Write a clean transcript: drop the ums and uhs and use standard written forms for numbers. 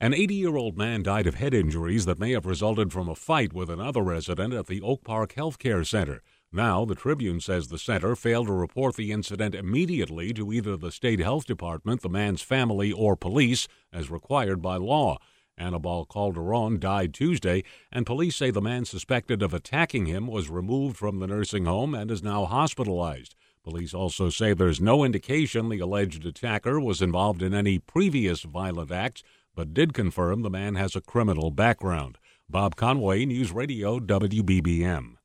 An 80-year-old man died of head injuries that may have resulted from a fight with another resident at the Oak Park Health Care Center. Now, the Tribune says the center failed to report the incident immediately to either the state health department, the man's family, or police, as required by law. Anibal Calderon died Tuesday, and police say the man suspected of attacking him was removed from the nursing home and is now hospitalized. Police also say there's no indication the alleged attacker was involved in any previous violent acts, but did confirm the man has a criminal background. Bob Conway, News Radio WBBM.